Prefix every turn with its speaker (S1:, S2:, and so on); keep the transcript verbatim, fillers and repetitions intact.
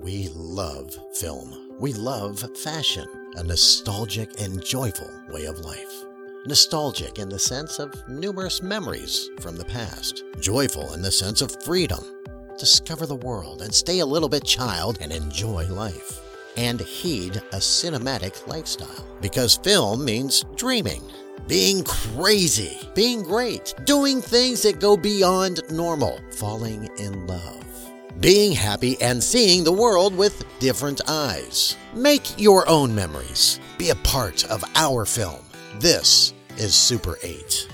S1: We love film. We love fashion, a nostalgic and joyful way of life. Nostalgic in the sense of numerous memories from the past. Joyful in the sense of freedom. Discover the world and stay a little bit child and enjoy life. And heed a cinematic lifestyle. Because film means dreaming, being crazy, being great, doing things that go beyond normal, falling in love, being happy and seeing the world with different eyes. Make your own memories. Be a part of our film. This is Super eight.